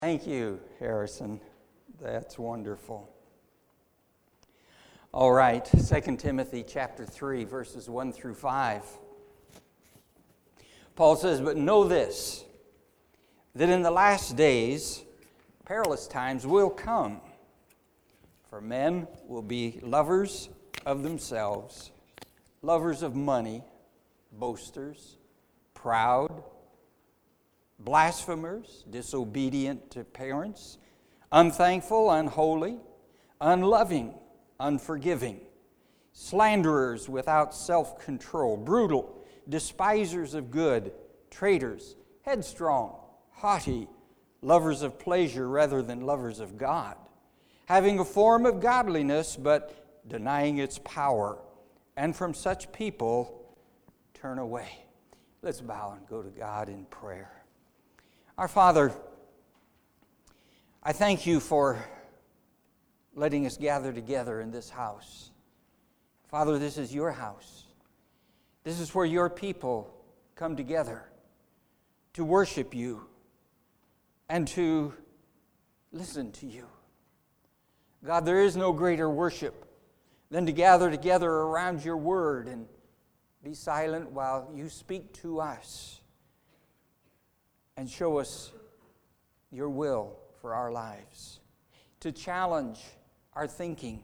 Thank you, Harrison. That's wonderful. All right, 2 Timothy chapter 3, verses 1 through 5. Paul says, "But know this, that in the last days perilous times will come. For men will be lovers of themselves, lovers of money, boasters, proud, blasphemers, disobedient to parents, unthankful, unholy, unloving, unforgiving, slanderers without self-control, brutal, despisers of good, traitors, headstrong, haughty, lovers of pleasure rather than lovers of God, having a form of godliness but denying its power. And from such people turn away." Let's bow and go to God in prayer. Our Father, I thank you for letting us gather together in this house. Father, this is your house. This is where your people come together to worship you and to listen to you. God, there is no greater worship than to gather together around your word and be silent while you speak to us and show us your will for our lives, to challenge our thinking,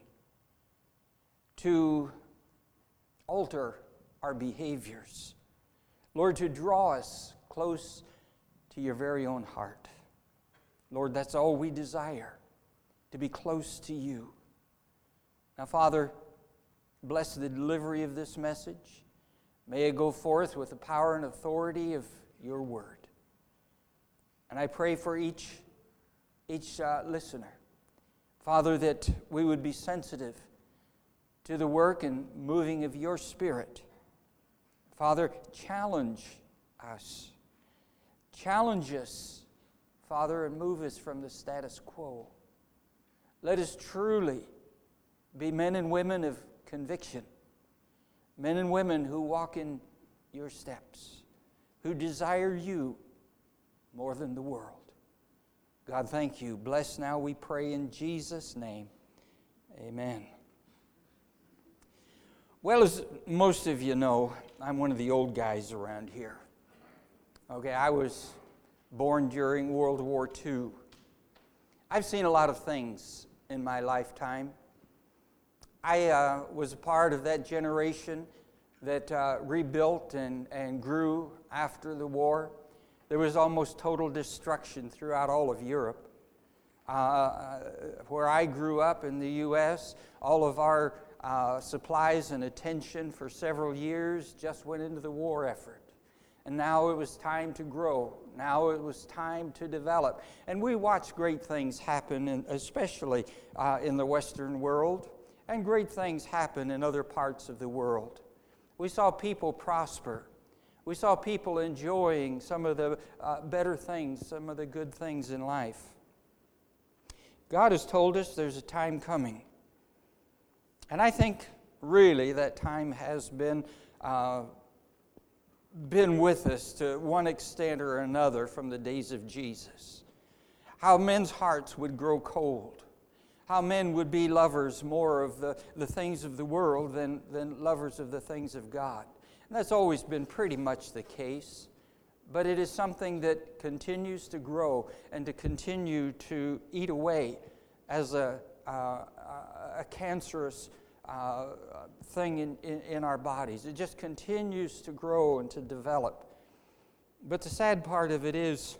to alter our behaviors. Lord, to draw us close to your very own heart. Lord, that's all we desire, to be close to you. Now, Father, bless the delivery of this message. May it go forth with the power and authority of your word. And I pray for each listener, Father, that we would be sensitive to the work and moving of your Spirit. Father, challenge us. Challenge us, Father, and move us from the status quo. Let us truly be men and women of conviction, men and women who walk in your steps, who desire you more than the world. God, thank you. Bless now, we pray in Jesus' name. Amen. Well, as most of you know, I'm one of the old guys around here. Okay, I was born during World War II. I've seen a lot of things in my lifetime. I was a part of that generation that rebuilt and grew after the war. There was almost total destruction throughout all of Europe. Where I grew up in the U.S., all of our supplies and attention for several years just went into the war effort. And now it was time to grow. Now it was time to develop. And we watched great things happen, especially in the Western world, and great things happen in other parts of the world. We saw people prosper. We saw people enjoying some of the better things, some of the good things in life. God has told us there's a time coming. And I think really that time has been with us to one extent or another from the days of Jesus. How men's hearts would grow cold. How men would be lovers more of the things of the world than lovers of the things of God. And that's always been pretty much the case. But it is something that continues to grow and to continue to eat away as a cancerous thing in our bodies. It just continues to grow and to develop. But the sad part of it is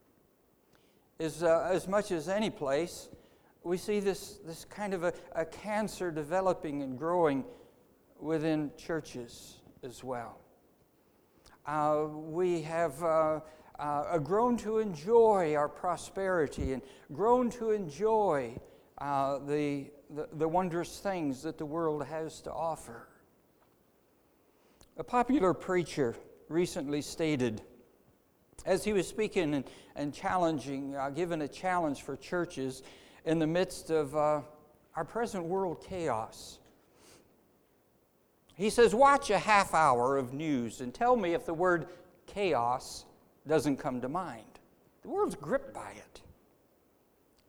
as much as any place, we see this kind of a cancer developing and growing within churches as well. We have grown to enjoy our prosperity and grown to enjoy the wondrous things that the world has to offer. A popular preacher recently stated, as he was speaking and challenging, given a challenge for churches in the midst of our present world chaos. He says, watch a half hour of news and tell me if the word chaos doesn't come to mind. The world's gripped by it.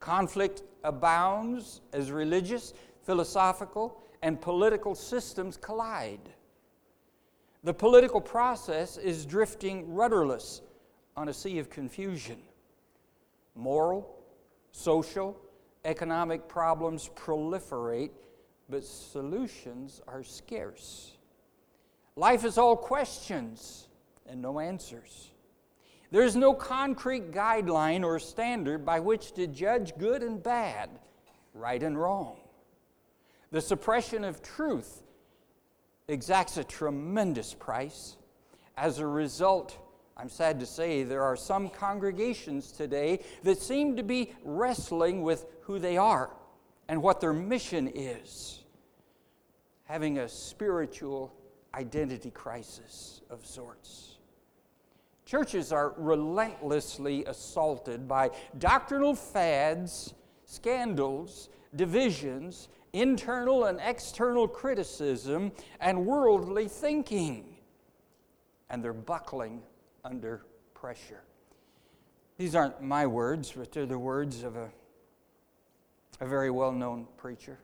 Conflict abounds as religious, philosophical, and political systems collide. The political process is drifting rudderless on a sea of confusion. Moral, social, economic problems proliferate, but solutions are scarce. Life is all questions and no answers. There is no concrete guideline or standard by which to judge good and bad, right and wrong. The suppression of truth exacts a tremendous price. As a result, I'm sad to say there are some congregations today that seem to be wrestling with who they are and what their mission is, having a spiritual identity crisis of sorts. Churches are relentlessly assaulted by doctrinal fads, scandals, divisions, internal and external criticism, and worldly thinking. And they're buckling under pressure. These aren't my words, but they're the words of a very well-known preacher.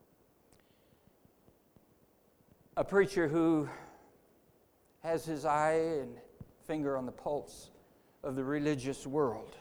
A preacher who has his eye and finger on the pulse of the religious world.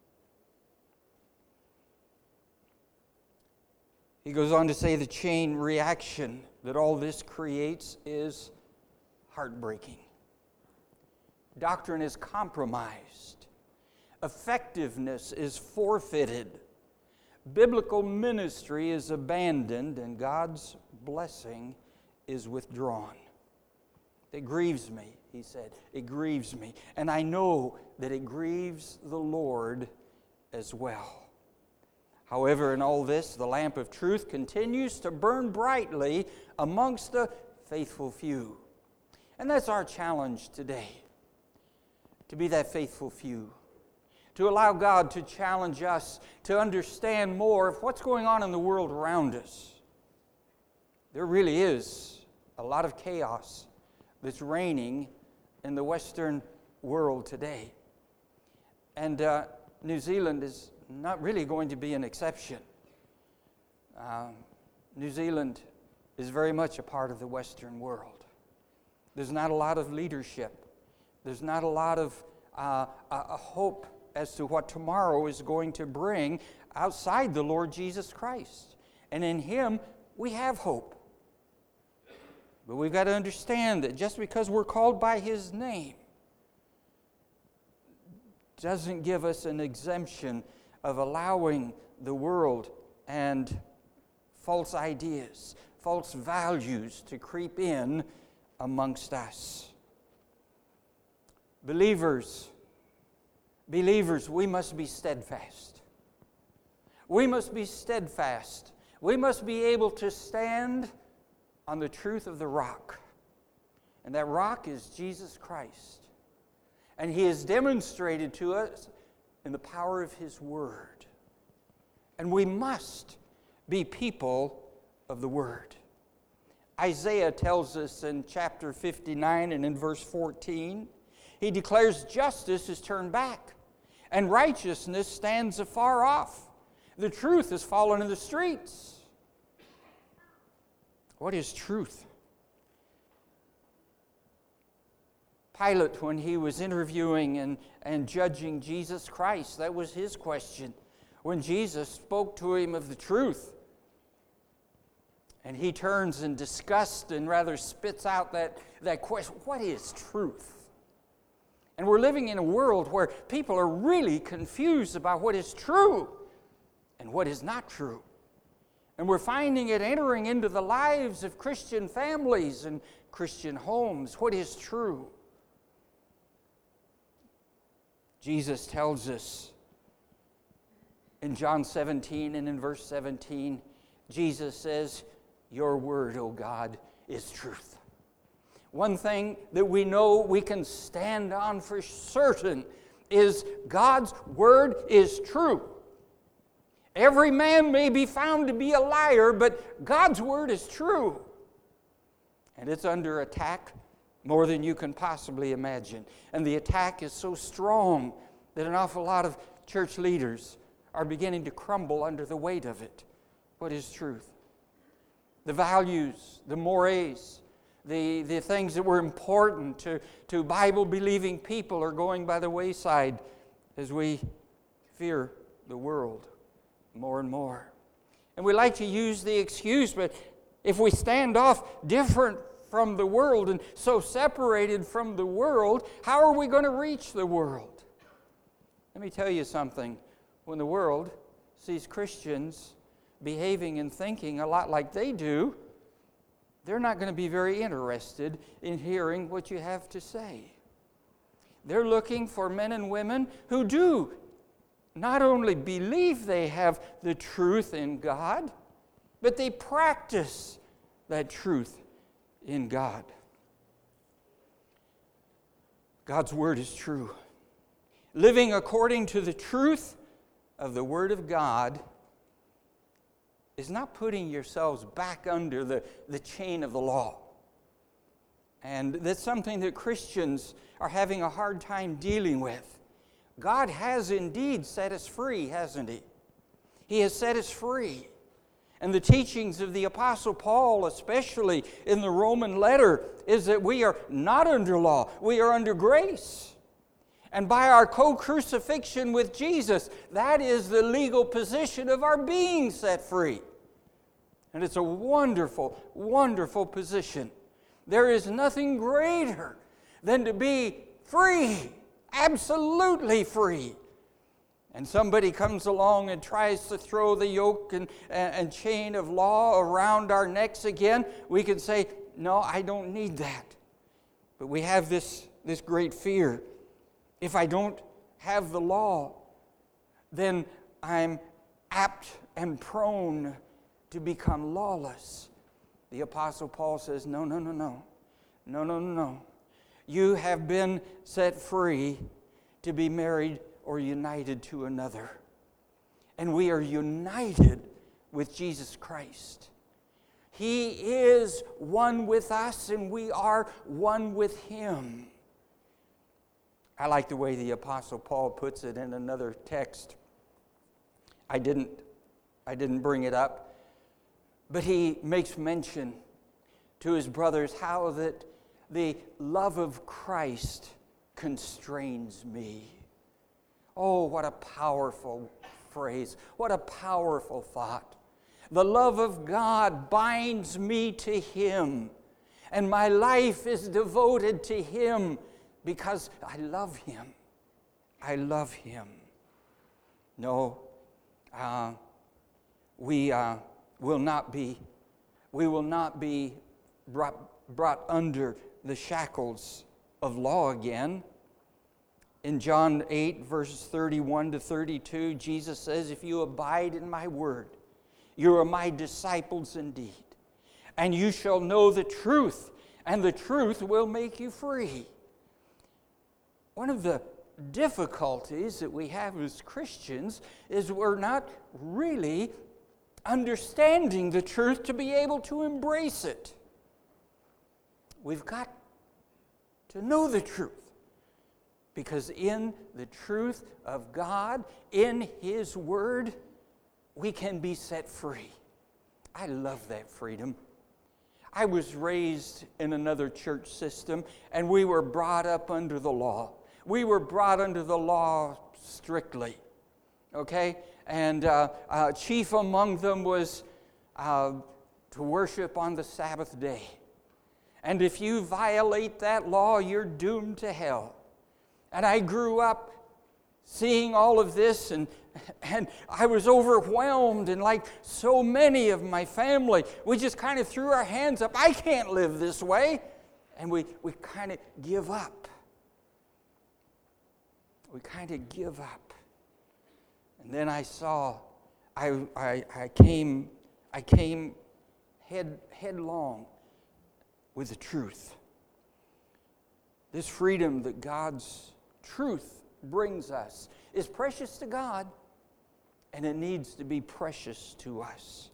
He goes on to say the chain reaction that all this creates is heartbreaking. Doctrine is compromised. Effectiveness is forfeited. Biblical ministry is abandoned, and God's blessing is withdrawn. It grieves me, he said. It grieves me. And I know that it grieves the Lord as well. However, in all this, the lamp of truth continues to burn brightly amongst the faithful few. And that's our challenge today, to be that faithful few, to allow God to challenge us to understand more of what's going on in the world around us. There really is a lot of chaos that's reigning in the Western world today. And New Zealand is not really going to be an exception. New Zealand is very much a part of the Western world. There's not a lot of leadership. There's not a lot of a hope as to what tomorrow is going to bring outside the Lord Jesus Christ. And in Him, we have hope. But we've got to understand that just because we're called by His name doesn't give us an exemption of allowing the world and false ideas, false values to creep in amongst us. Believers, we must be steadfast. We must be steadfast. We must be able to stand on the truth of the rock. And that rock is Jesus Christ. And He has demonstrated to us in the power of His Word. And we must be people of the Word. Isaiah tells us in chapter 59 and in verse 14, he declares justice is turned back, and righteousness stands afar off. The truth has fallen in the streets. What is truth? Pilate, when he was interviewing and judging Jesus Christ, that was his question. When Jesus spoke to him of the truth, and he turns in disgust and rather spits out that question, what is truth? And we're living in a world where people are really confused about what is true and what is not true. And we're finding it entering into the lives of Christian families and Christian homes. What is true? Jesus tells us in John 17 and in verse 17, Jesus says, "Your word, O God, is truth." One thing that we know we can stand on for certain is God's word is true. Every man may be found to be a liar, but God's word is true. And it's under attack more than you can possibly imagine. And the attack is so strong that an awful lot of church leaders are beginning to crumble under the weight of it. What is truth? The values, the mores, the things that were important to Bible-believing people are going by the wayside as we fear the world more and more. And we like to use the excuse, but if we stand off different from the world and so separated from the world, how are we going to reach the world? Let me tell you something. When the world sees Christians behaving and thinking a lot like they do, they're not going to be very interested in hearing what you have to say. They're looking for men and women who do not only believe they have the truth in God, but they practice that truth in God. God's Word is true. Living according to the truth of the Word of God is not putting yourselves back under the chain of the law. And that's something that Christians are having a hard time dealing with. God has indeed set us free, hasn't He? He has set us free. And the teachings of the Apostle Paul, especially in the Roman letter, is that we are not under law, we are under grace. And by our co-crucifixion with Jesus, that is the legal position of our being set free. And it's a wonderful, wonderful position. There is nothing greater than to be free, absolutely free. And somebody comes along and tries to throw the yoke and chain of law around our necks again, we can say, no, I don't need that. But we have this great fear. If I don't have the law, then I'm apt and prone to become lawless. The Apostle Paul says, no. You have been set free to be married or united to another. And we are united with Jesus Christ. He is one with us and we are one with Him. I like the way the Apostle Paul puts it in another text. I didn't bring it up, but he makes mention to his brothers how that the love of Christ constrains me. Oh, what a powerful phrase. What a powerful thought. The love of God binds me to Him, and my life is devoted to Him because I love Him. I love Him. No, we will not be brought under the shackles of law again. In John 8, verses 31 to 32, Jesus says, if you abide in my word, you are my disciples indeed. And you shall know the truth, and the truth will make you free. One of the difficulties that we have as Christians is we're not really understanding the truth to be able to embrace it. We've got to know the truth. Because in the truth of God, in His Word, we can be set free. I love that freedom. I was raised in another church system, and we were brought up under the law. We were brought under the law strictly, okay? And chief among them was to worship on the Sabbath day. And if you violate that law, you're doomed to hell. And I grew up seeing all of this, and I was overwhelmed, and like so many of my family, we just kind of threw our hands up. I can't live this way. And we kind of give up. We kind of give up. And then I saw, I came headlong with the truth. This freedom that God's truth brings us is precious to God, and it needs to be precious to us.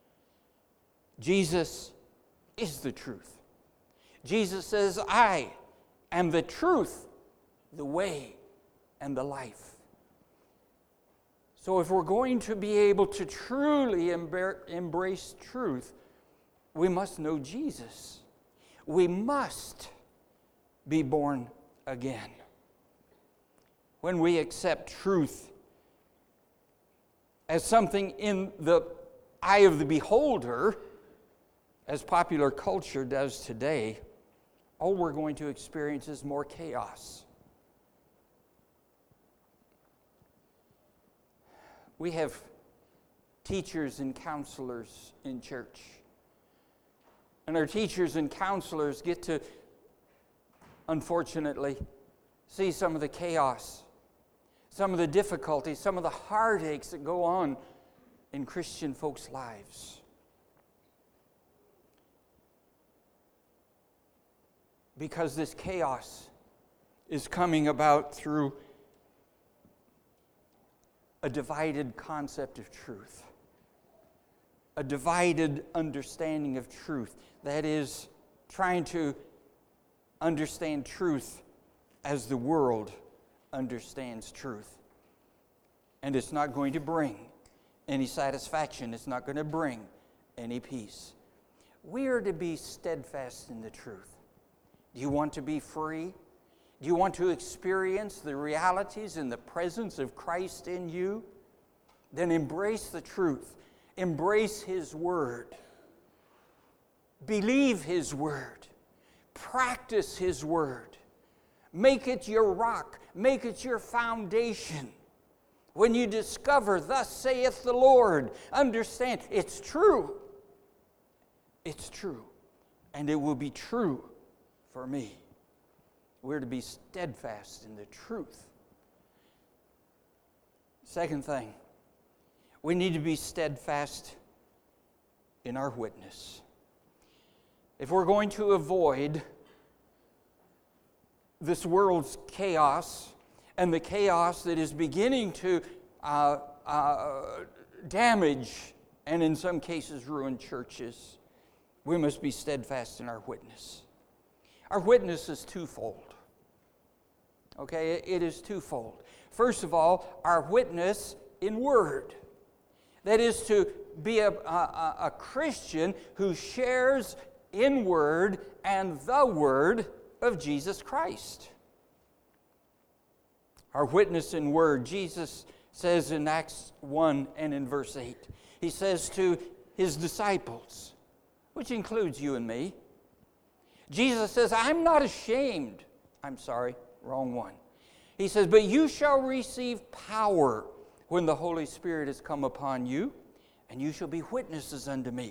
Jesus is the truth. Jesus says, I am the truth, the way, and the life. So if we're going to be able to truly embrace truth, we must know Jesus. We must be born again. When we accept truth as something in the eye of the beholder, as popular culture does today, all we're going to experience is more chaos. We have teachers and counselors in church. And our teachers and counselors get to, unfortunately, see some of the chaos, some of the difficulties, some of the heartaches that go on in Christian folks' lives. Because this chaos is coming about through a divided concept of truth, a divided understanding of truth. That is, trying to understand truth as the world understands truth. And it's not going to bring any satisfaction. It's not going to bring any peace. We are to be steadfast in the truth. Do you want to be free? Do you want to experience the realities and the presence of Christ in you? Then embrace the truth. Embrace His Word. Believe His Word. Practice His Word. Make it your rock. Make it your foundation. When you discover, thus saith the Lord, understand it's true. It's true. And it will be true for me. We're to be steadfast in the truth. Second thing, we need to be steadfast in our witness. If we're going to avoid this world's chaos and the chaos that is beginning to damage and in some cases ruin churches, we must be steadfast in our witness. Our witness is twofold. Okay, it is twofold. First of all, our witness in word. That is to be a Christian who shares in word and the word of Jesus Christ. Our witness in word, Jesus says in Acts 1 and in verse 8, He says to His disciples, which includes you and me, Jesus says, I'm not ashamed. I'm sorry, wrong one. He says, but you shall receive power when the Holy Spirit has come upon you, and you shall be witnesses unto me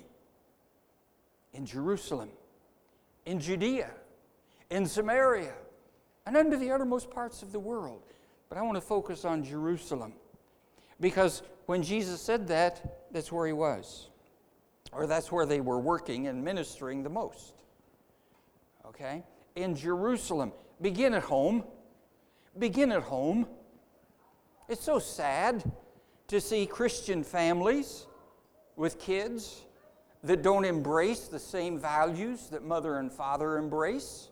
in Jerusalem, in Judea, in Samaria, and unto the uttermost parts of the world. But I want to focus on Jerusalem, because when Jesus said that, that's where He was, or that's where they were working and ministering the most. Okay? In Jerusalem. Begin at home. Begin at home. It's so sad to see Christian families with kids that don't embrace the same values that mother and father embrace.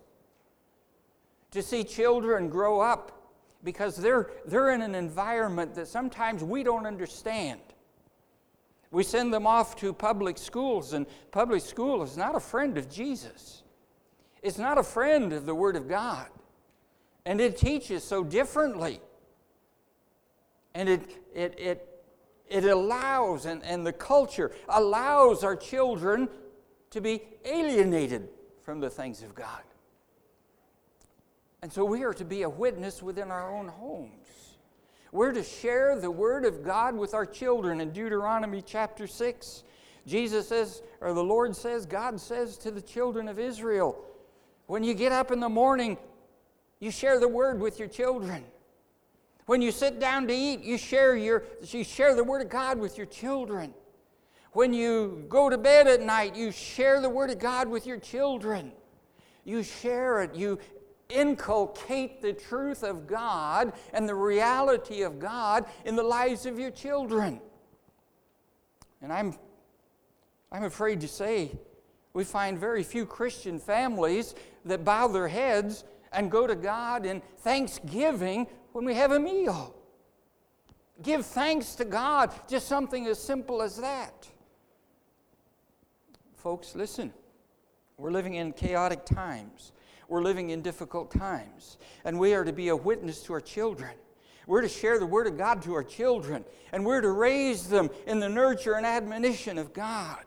To see children grow up because they're in an environment that sometimes we don't understand. We send them off to public schools, and public school is not a friend of Jesus. It's not a friend of the Word of God. And it teaches so differently. And it allows, and the culture allows our children to be alienated from the things of God. And so we are to be a witness within our own homes. We're to share the Word of God with our children. In Deuteronomy chapter 6, Jesus says, or the Lord says, God says to the children of Israel, when you get up in the morning, you share the Word with your children. When you sit down to eat, you share the Word of God with your children. When you go to bed at night, you share the Word of God with your children. You share it. You inculcate the truth of God and the reality of God in the lives of your children. And I'm afraid to say we find very few Christian families that bow their heads and go to God in thanksgiving when we have a meal. Give thanks to God. Just something as simple as that. Folks, listen. We're living in chaotic times. We're living in difficult times. And we are to be a witness to our children. We're to share the Word of God to our children. And we're to raise them in the nurture and admonition of God.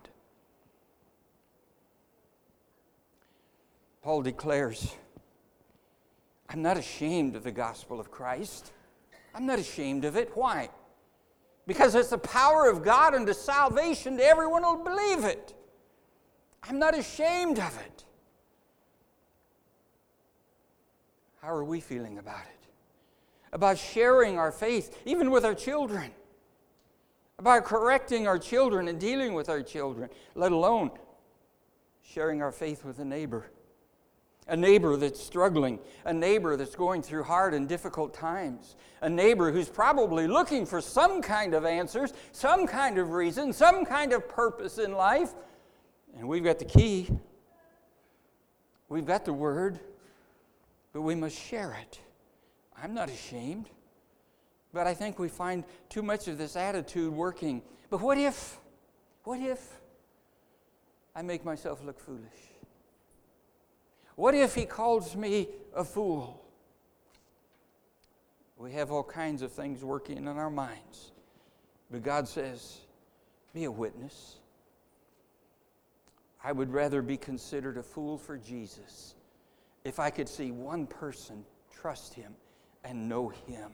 Paul declares, I'm not ashamed of the gospel of Christ. I'm not ashamed of it. Why? Because it's the power of God unto salvation to everyone who will believe it. I'm not ashamed of it. How are we feeling about it? About sharing our faith, even with our children. About correcting our children and dealing with our children, let alone sharing our faith with a neighbor. A neighbor that's struggling, a neighbor that's going through hard and difficult times, a neighbor who's probably looking for some kind of answers, some kind of reason, some kind of purpose in life. And we've got the key. We've got the Word, but we must share it. I'm not ashamed, but I think we find too much of this attitude working. But what if I make myself look foolish? What if he calls me a fool? We have all kinds of things working in our minds. But God says, be a witness. I would rather be considered a fool for Jesus if I could see one person trust Him and know Him.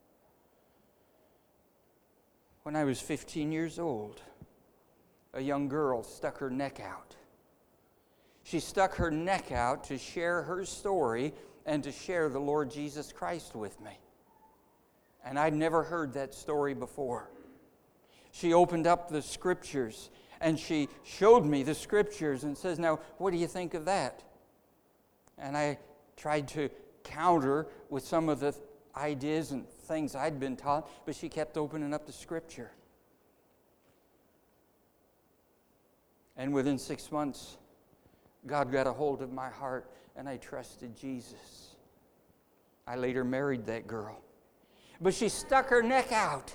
When I was 15 years old, a young girl stuck her neck out. She stuck her neck out to share her story and to share the Lord Jesus Christ with me. And I'd never heard that story before. She opened up the Scriptures and she showed me the Scriptures and says, now, what do you think of that? And I tried to counter with some of the ideas and things I'd been taught, but she kept opening up the Scripture. And within 6 months, God got a hold of my heart, and I trusted Jesus. I later married that girl. But she stuck her neck out.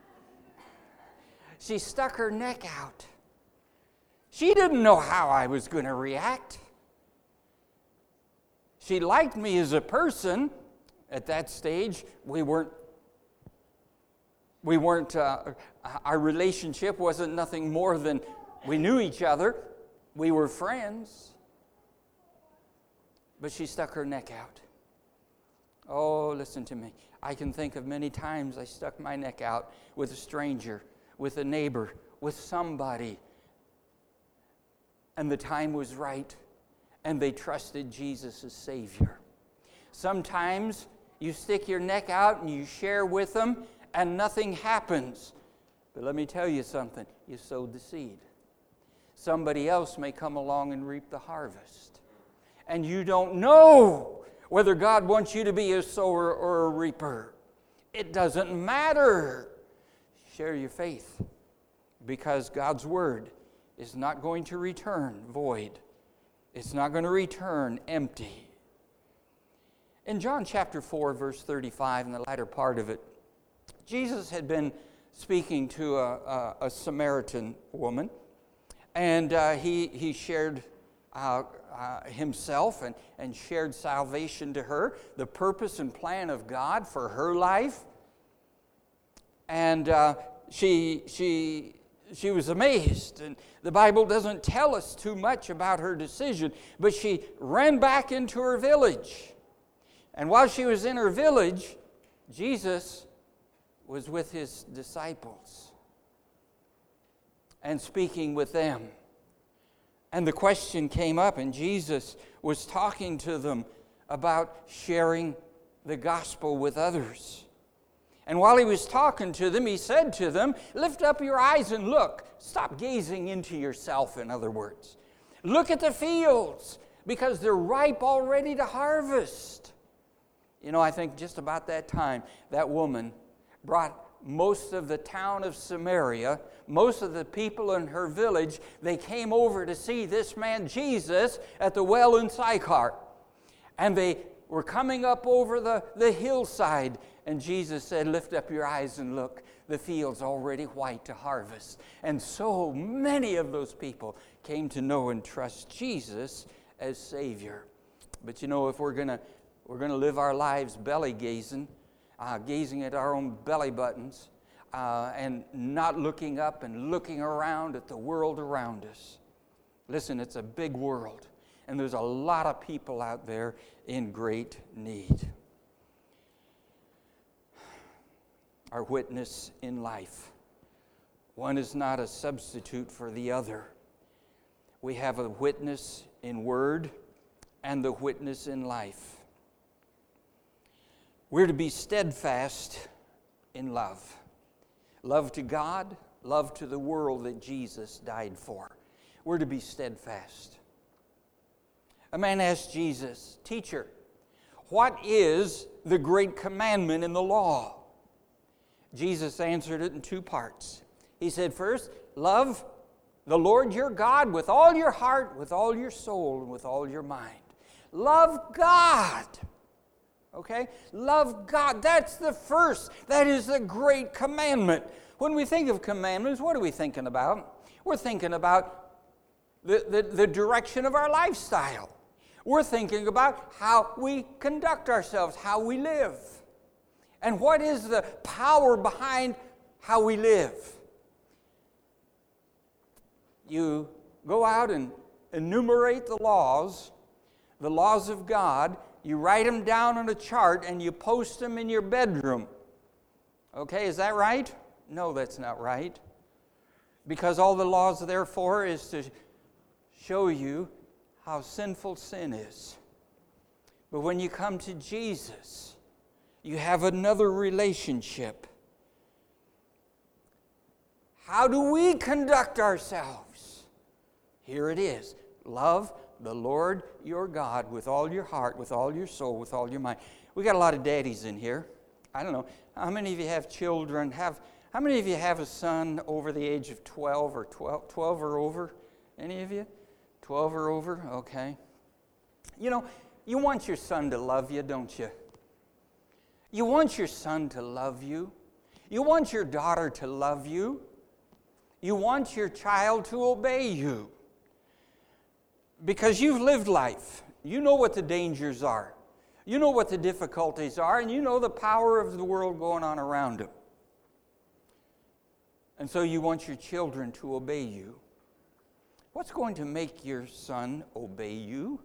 She stuck her neck out. She didn't know how I was going to react. She liked me as a person. At that stage, we weren't. Our relationship wasn't nothing more than we knew each other. We were friends. But she stuck her neck out. Oh, listen to me. I can think of many times I stuck my neck out with a stranger, with a neighbor, with somebody. And the time was right, and they trusted Jesus as Savior. Sometimes you stick your neck out and you share with them, and nothing happens. But let me tell you something. You sowed the seed. Somebody else may come along and reap the harvest. And you don't know whether God wants you to be a sower or a reaper. It doesn't matter. Share your faith, because God's Word is not going to return void. It's not going to return empty. In John chapter 4, verse 35, in the latter part of it, Jesus had been speaking to a Samaritan woman, and he shared himself and shared salvation to her, the purpose and plan of God for her life. And she was amazed. And the Bible doesn't tell us too much about her decision, but she ran back into her village. And while she was in her village, Jesus was with His disciples and speaking with them. And the question came up, and Jesus was talking to them about sharing the gospel with others. And while He was talking to them, He said to them, lift up your eyes and look. Stop gazing into yourself, in other words. Look at the fields, because they're ripe already to harvest. You know, I think just about that time, that woman brought most of the town of Samaria, most of the people in her village, they came over to see this man Jesus at the well in Sychar. And they were coming up over the hillside, and Jesus said, lift up your eyes and look. the field's already white to harvest. And so many of those people came to know and trust Jesus as Savior. But you know, if we're gonna live our lives belly gazing at our own belly buttons, and not looking up and looking around at the world around us. Listen, it's a big world, and there's a lot of people out there in great need. Our witness in life. One is not a substitute for the other. We have a witness in word and the witness in life. We're to be steadfast in love. Love to God, love to the world that Jesus died for. We're to be steadfast. A man asked Jesus, "Teacher, what is the great commandment in the law?" Jesus answered it in two parts. He said, first, love the Lord your God with all your heart, with all your soul, and with all your mind. Love God. Okay? Love God. That's the first. That is the great commandment. When we think of commandments, what are we thinking about? We're thinking about the direction of our lifestyle. We're thinking about how we conduct ourselves, how we live. And what is the power behind how we live? You go out and enumerate the laws of God, you write them down on a chart, and you post them in your bedroom. Okay, is that right? No, that's not right. Because all the laws are there for is to show you how sinful sin is. But when you come to Jesus, you have another relationship. How do we conduct ourselves? Here it is. Love the Lord your God with all your heart, with all your soul, with all your mind. We got a lot of daddies in here. I don't know. How many of you have children? How many of you have a son over the age of 12 or 12 or over? Any of you? 12 or over? Okay. You know, you want your son to love you, don't you? You want your son to love you. You want your daughter to love you. You want your child to obey you. Because you've lived life. You know what the dangers are. You know what the difficulties are, and you know the power of the world going on around them. And so you want your children to obey you. What's going to make your son obey you?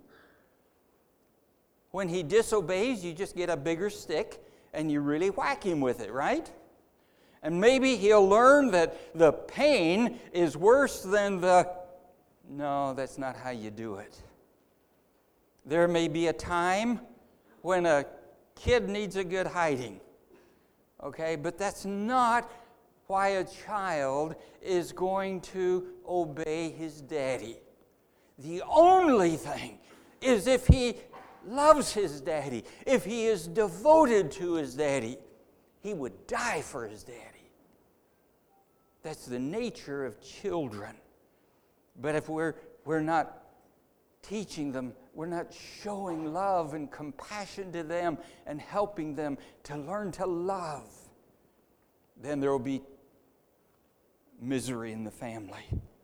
When he disobeys, you just get a bigger stick and you really whack him with it, right? And maybe he'll learn that the pain is worse than No, that's not how you do it. There may be a time when a kid needs a good hiding, okay? But that's not why a child is going to obey his daddy. The only thing is if he loves his daddy, if he is devoted to his daddy, he would die for his daddy. That's the nature of children. But if we're not teaching them, we're not showing love and compassion to them and helping them to learn to love, then there will be misery in the family.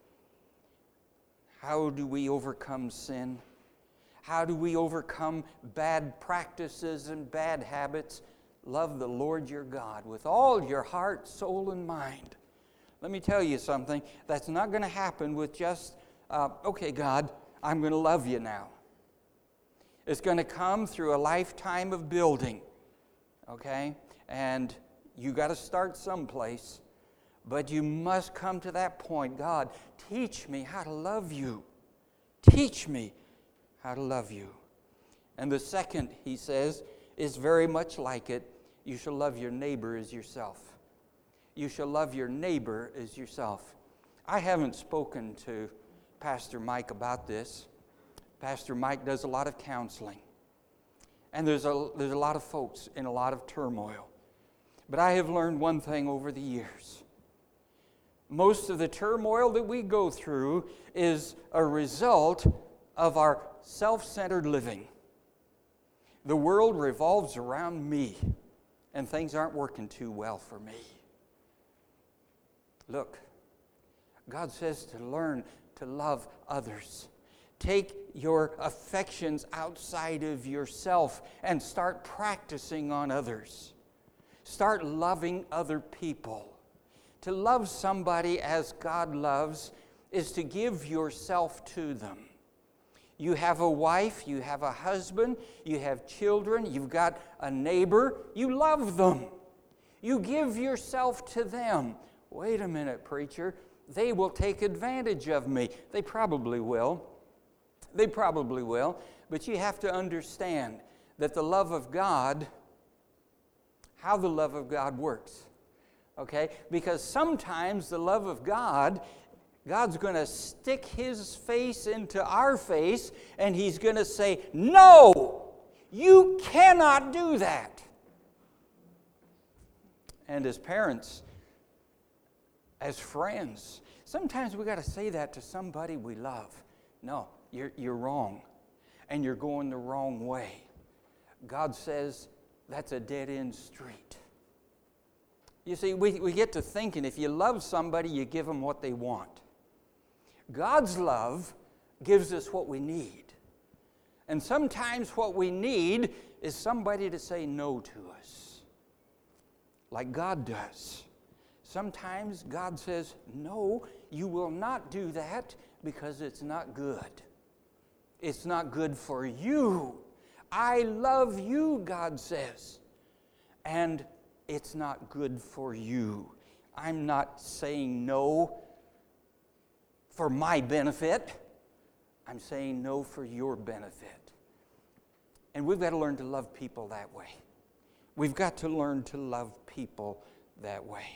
How do we overcome sin? How do we overcome bad practices and bad habits? Love the Lord your God with all your heart, soul, and mind. Let me tell you something. That's not going to happen with just, okay, God, I'm going to love you now. It's going to come through a lifetime of building, okay? And you got to start someplace. But you must come to that point. God, teach me how to love you. Teach me how to love you. And the second, he says, is very much like it. You shall love your neighbor as yourself. You shall love your neighbor as yourself. I haven't spoken to Pastor Mike about this. Pastor Mike does a lot of counseling. And there's a lot of folks in a lot of turmoil. But I have learned one thing over the years. Most of the turmoil that we go through is a result of our self-centered living. The world revolves around me, and things aren't working too well for me. Look, God says to learn to love others. Take your affections outside of yourself and start practicing on others. Start loving other people. To love somebody as God loves is to give yourself to them. You have a wife, you have a husband, you have children, you've got a neighbor, you love them. You give yourself to them. Wait a minute, preacher, they will take advantage of me. They probably will. They probably will. But you have to understand that the love of God, how the love of God works. Okay? Because sometimes the love of God, God's going to stick His face into our face and He's going to say, no, you cannot do that. And as parents, as friends, sometimes we got to say that to somebody we love. No, you're wrong, and you're going the wrong way. God says that's a dead-end street. You see, we get to thinking if you love somebody, you give them what they want. God's love gives us what we need. And sometimes what we need is somebody to say no to us, like God does. Sometimes God says, no, you will not do that because it's not good. It's not good for you. I love you, God says. And it's not good for you. I'm not saying no for my benefit. I'm saying no for your benefit. And we've got to learn to love people that way. We've got to learn to love people that way.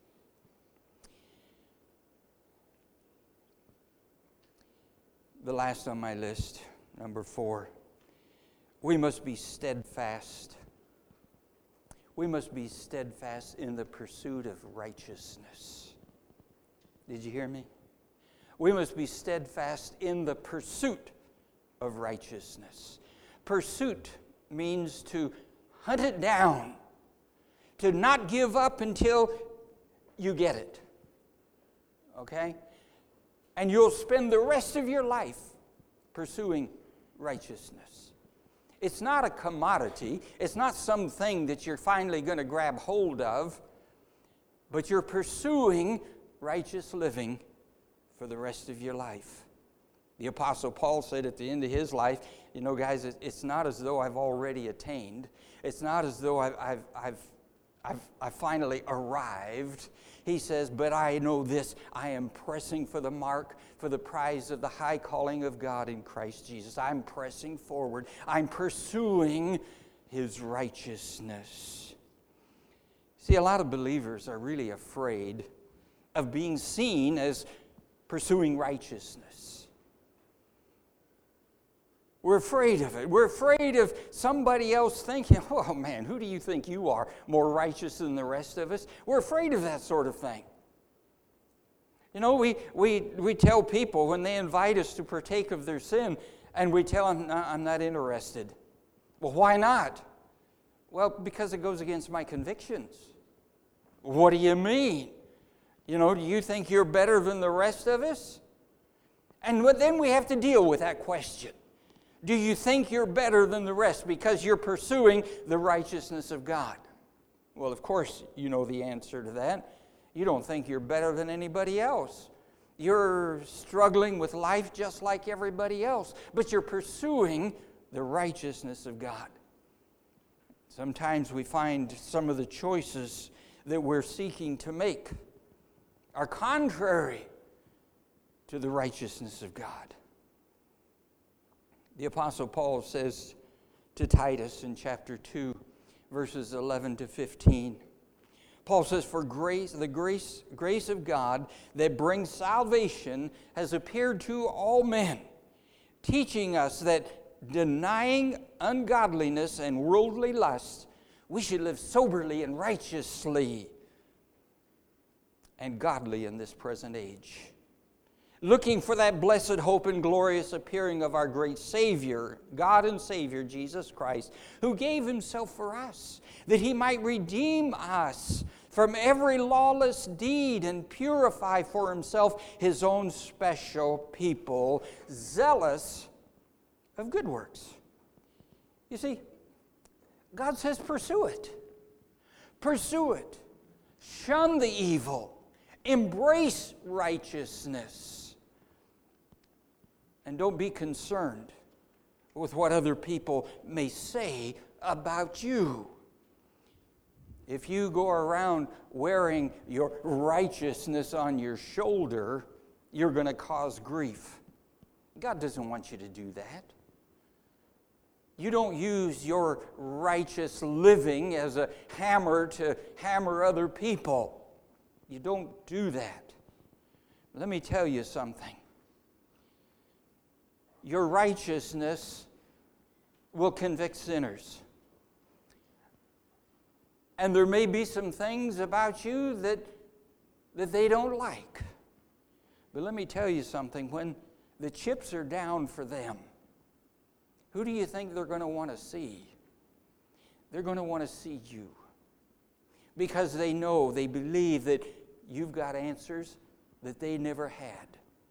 The last on my list, number 4, we must be steadfast. We must be steadfast in the pursuit of righteousness. Did you hear me? We must be steadfast in the pursuit of righteousness. Pursuit means to hunt it down, to not give up until you get it. Okay? And you'll spend the rest of your life pursuing righteousness. It's not a commodity. It's not something that you're finally going to grab hold of, but you're pursuing righteous living for the rest of your life. The Apostle Paul said at the end of his life, you know, guys, it's not as though I've already attained. It's not as though I've finally arrived. He says, but I know this, I am pressing for the mark, for the prize of the high calling of God in Christ Jesus. I'm pressing forward. I'm pursuing His righteousness. See, a lot of believers are really afraid of being seen as pursuing righteousness. We're afraid of it. We're afraid of somebody else thinking, oh man, who do you think you are, more righteous than the rest of us? We're afraid of that sort of thing. You know, we tell people when they invite us to partake of their sin, and we tell them, no, I'm not interested. Well, why not? Well, because it goes against my convictions. What do you mean? You know, do you think you're better than the rest of us? And then we have to deal with that question. Do you think you're better than the rest because you're pursuing the righteousness of God? Well, of course, you know the answer to that. You don't think you're better than anybody else. You're struggling with life just like everybody else, but you're pursuing the righteousness of God. Sometimes we find some of the choices that we're seeking to make are contrary to the righteousness of God. The Apostle Paul says to Titus in chapter 2, verses 11 to 15, Paul says, for the grace of God that brings salvation has appeared to all men, teaching us that denying ungodliness and worldly lust, we should live soberly and righteously and godly in this present age, looking for that blessed hope and glorious appearing of our great Savior, God and Savior, Jesus Christ, who gave Himself for us, that He might redeem us from every lawless deed and purify for himself his own special people, zealous of good works. You see, God says pursue it. Pursue it. Shun the evil. Embrace righteousness. And don't be concerned with what other people may say about you. If you go around wearing your righteousness on your shoulder, you're going to cause grief. God doesn't want you to do that. You don't use your righteous living as a hammer to hammer other people. You don't do that. Let me tell you something. Your righteousness will convict sinners. And there may be some things about you that they don't like. But let me tell you something. When the chips are down for them, who do you think they're going to want to see? They're going to want to see you. Because they know, they believe that you've got answers that they never had.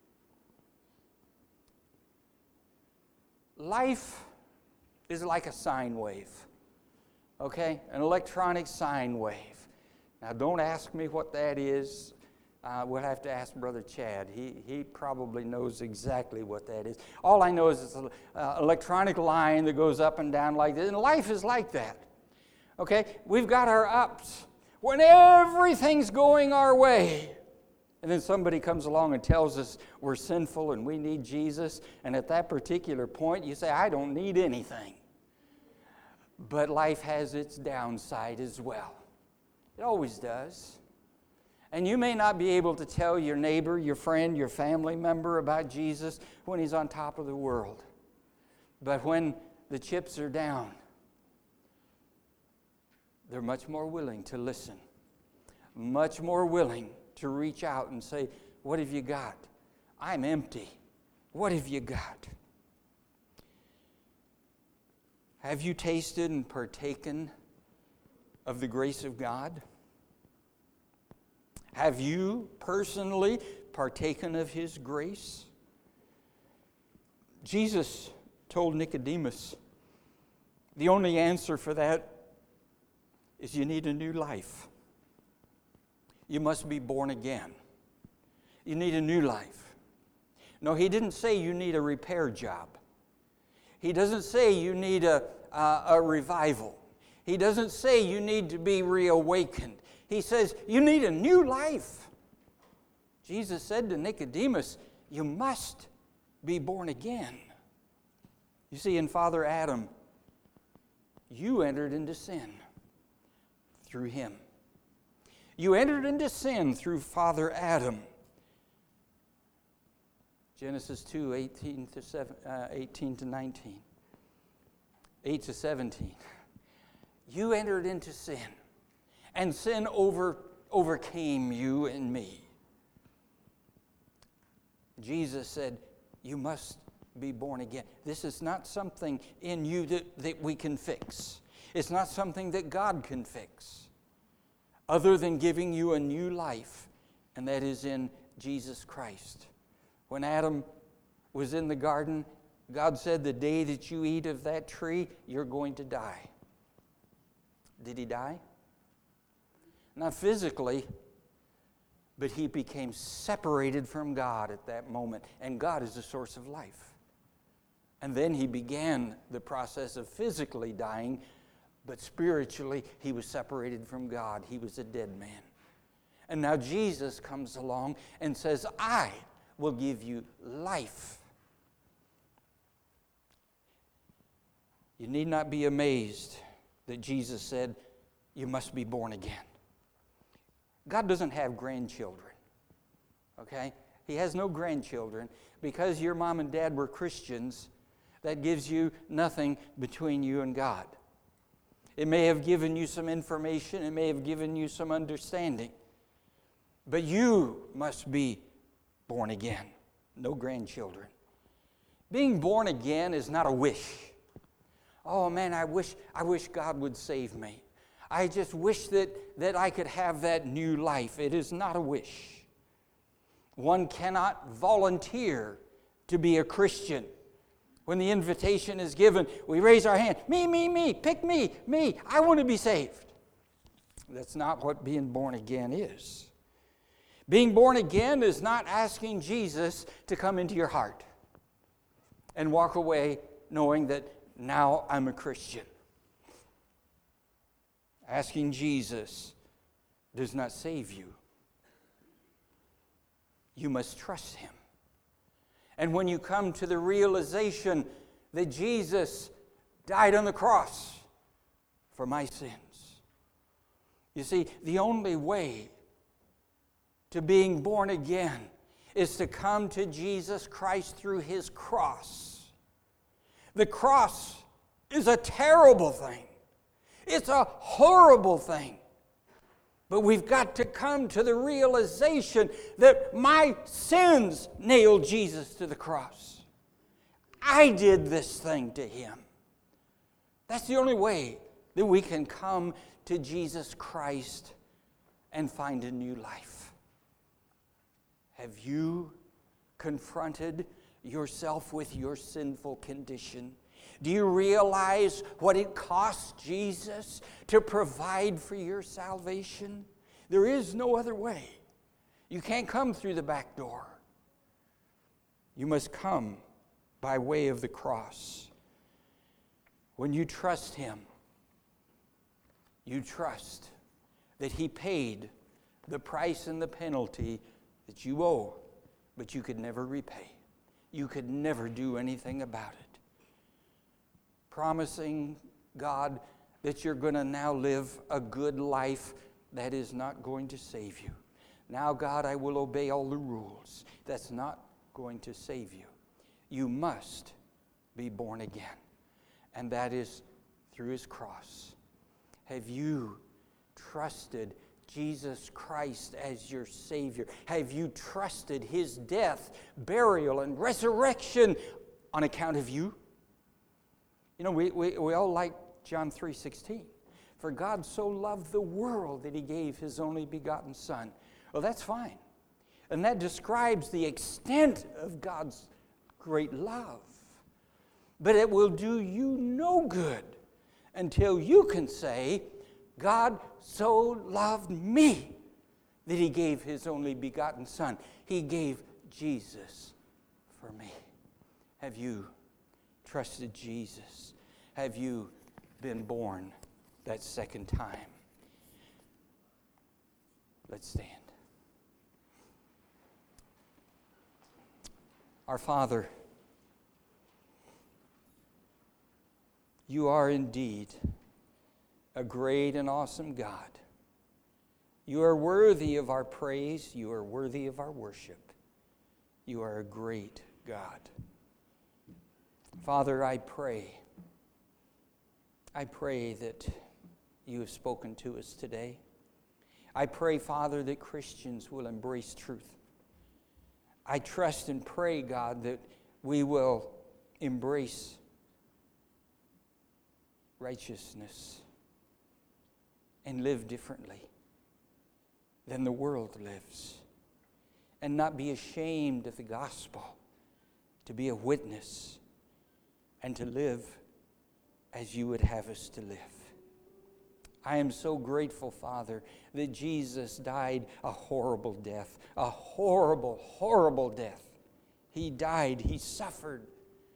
Life is like a sine wave. Okay? An electronic sine wave. Now, don't ask me what that is. We'll have to ask Brother Chad. He probably knows exactly what that is. All I know is it's an electronic line that goes up and down like this. And life is like that. Okay? We've got our ups when everything's going our way. And then somebody comes along and tells us we're sinful and we need Jesus. And at that particular point, you say, I don't need anything. But life has its downside as well. It always does. And you may not be able to tell your neighbor, your friend, your family member about Jesus when he's on top of the world. But when the chips are down, they're much more willing to listen. Much more willing to reach out and say, what have you got? I'm empty. What have you got? Have you tasted and partaken of the grace of God? Have you personally partaken of His grace? Jesus told Nicodemus, the only answer for that is you need a new life. You must be born again. You need a new life. No, He didn't say you need a repair job. He doesn't say you need a revival. He doesn't say you need to be reawakened. He says you need a new life. Jesus said to Nicodemus, you must be born again. You see, in Father Adam, you entered into sin through him. You entered into sin through Father Adam. Genesis 2, 18 to 19. 8 to 17. You entered into sin. And sin overcame you and me. Jesus said, you must be born again. This is not something in you that we can fix. It's not something that God can fix. Other than giving you a new life, and that is in Jesus Christ. When Adam was in the garden, God said, the day that you eat of that tree, you're going to die. Did he die? Not physically, but he became separated from God at that moment. And God is the source of life. And then he began the process of physically dying, but spiritually he was separated from God. He was a dead man. And now Jesus comes along and says, I will give you life. You need not be amazed that Jesus said, you must be born again. God doesn't have grandchildren, okay? He has no grandchildren. Because your mom and dad were Christians, that gives you nothing between you and God. It may have given you some information. It may have given you some understanding. But you must be born again. No grandchildren. Being born again is not a wish. Oh man, I wish God would save me. I just wish that I could have that new life. It is not a wish. One cannot volunteer to be a Christian. When the invitation is given, we raise our hand. Me, pick me. I want to be saved. That's not what being born again is. Being born again is not asking Jesus to come into your heart and walk away knowing that now I'm a Christian. Asking Jesus does not save you. You must trust Him. And when you come to the realization that Jesus died on the cross for my sins, you see, the only way to being born again is to come to Jesus Christ through His cross. The cross is a terrible thing. It's a horrible thing. But we've got to come to the realization that my sins nailed Jesus to the cross. I did this thing to Him. That's the only way that we can come to Jesus Christ and find a new life. Have you confronted yourself with your sinful condition? Do you realize what it cost Jesus to provide for your salvation? There is no other way. You can't come through the back door. You must come by way of the cross. When you trust Him, you trust that He paid the price and the penalty that you owe, but you could never repay. You could never do anything about it. Promising God that you're going to now live a good life, that is not going to save you. Now, God, I will obey all the rules. That's not going to save you. You must be born again, and that is through His cross. Have you trusted Jesus Christ as your Savior? Have you trusted His death, burial, and resurrection on account of you? You know, we all like John 3:16. For God so loved the world that He gave His only begotten Son. Well, that's fine. And that describes the extent of God's great love. But it will do you no good until you can say, God so loved me that He gave His only begotten Son. He gave Jesus for me. Have you trusted Jesus? Have you been born that second time? Let's stand. Our Father, You are indeed a great and awesome God. You are worthy of our praise. You are worthy of our worship. You are a great God. Father, I pray that You have spoken to us today. I pray, Father, that Christians will embrace truth. I trust and pray, God, that we will embrace righteousness and live differently than the world lives, and not be ashamed of the gospel, to be a witness and to live as You would have us to live. I am so grateful, Father, that Jesus died a horrible death, a horrible, horrible death. He died, He suffered,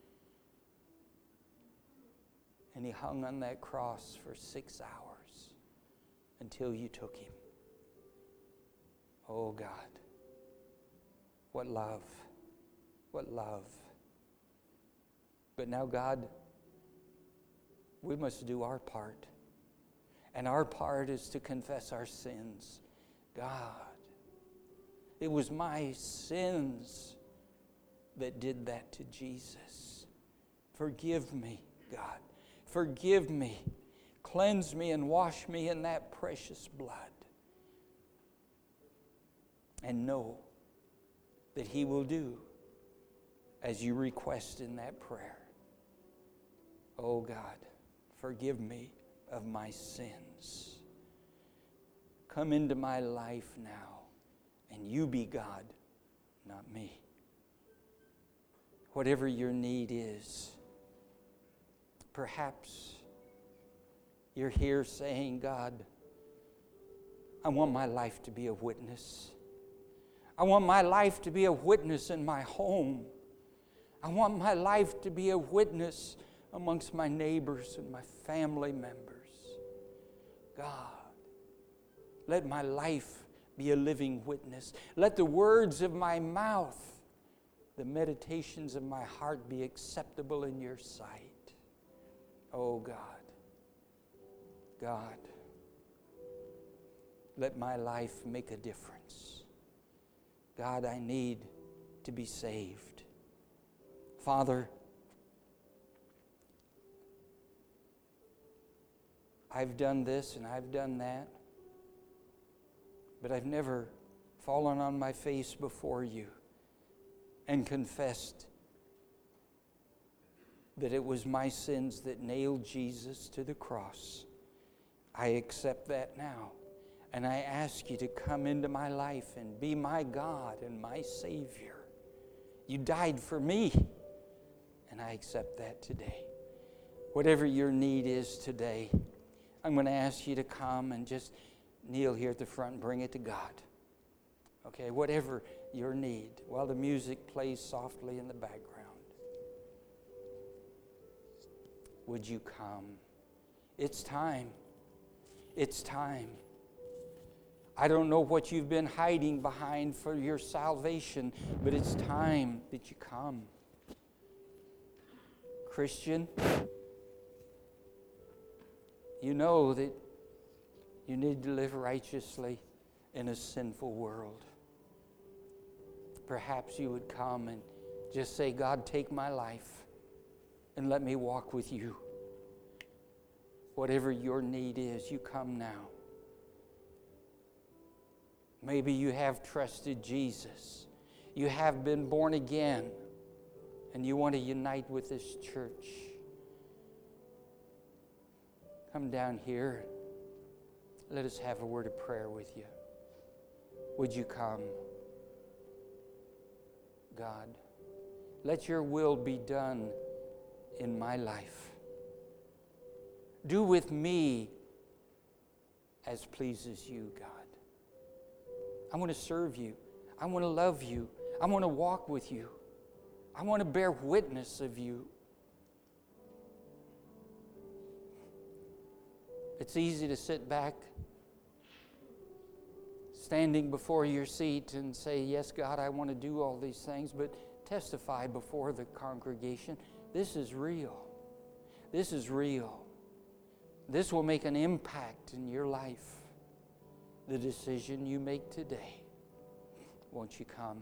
and He hung on that cross for 6 hours until You took Him. Oh God, what love, what love. But now, God, we must do our part. And our part is to confess our sins. God, it was my sins that did that to Jesus. Forgive me, God. Forgive me. Cleanse me and wash me in that precious blood. And know that He will do as You request in that prayer. Oh God, forgive me of my sins. come into my life now, and you be God, not me. Whatever your need is, perhaps you're here saying, God, I want my life to be a witness. I want my life to be a witness in my home. I want my life to be a witness amongst my neighbors and my family members. God, let my life be a living witness. Let the words of my mouth, the meditations of my heart be acceptable in your sight. Oh God, God, let my life make a difference. God, I need to be saved. Father, I've done this and I've done that, but I've never fallen on my face before you and confessed that it was my sins that nailed Jesus to the cross. I accept that now, and I ask you to come into my life and be my God and my Savior. You died for me, and I accept that today. Whatever your need is today, I'm going to ask you to come and just kneel here at the front and bring it to God. Okay, whatever your need, while the music plays softly in the background. Would you come? It's time. It's time. I don't know what you've been hiding behind for your salvation, but it's time that you come. Christian, you know that you need to live righteously in a sinful world. Perhaps you would come and just say, God, take my life and let me walk with you. Whatever your need is, you come now. Maybe you have trusted Jesus. You have been born again, and you want to unite with this church. Come down here. Let us have a word of prayer with you. Would you come? God, let your will be done in my life. Do with me as pleases you, God. I want to serve you. I want to love you. I want to walk with you. I want to bear witness of you. It's easy to sit back, standing before your seat and say, yes, God, I want to do all these things, but testify before the congregation. This is real. This is real. This will make an impact in your life. The decision you make today. Won't you come?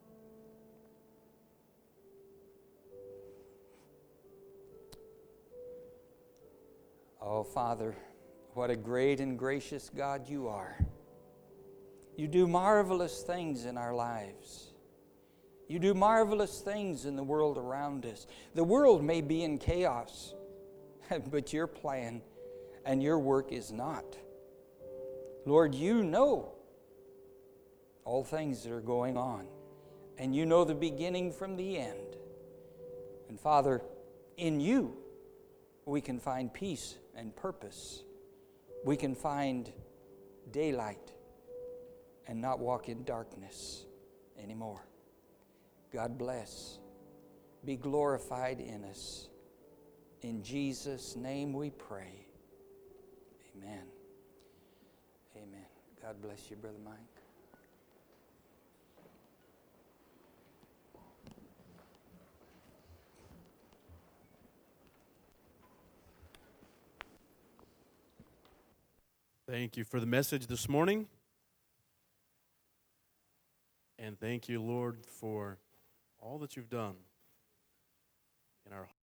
Oh, Father, what a great and gracious God you are. You do marvelous things in our lives. You do marvelous things in the world around us. The world may be in chaos, but your plan and your work is not. Lord, you know all things that are going on, and you know the beginning from the end. And Father, in you, we can find peace and purpose. We can find daylight and not walk in darkness anymore. God bless. Be glorified in us. In Jesus' name we pray. Amen. Amen. God bless you, Brother Mike. Thank you for the message this morning. And thank you, Lord, for all that you've done in our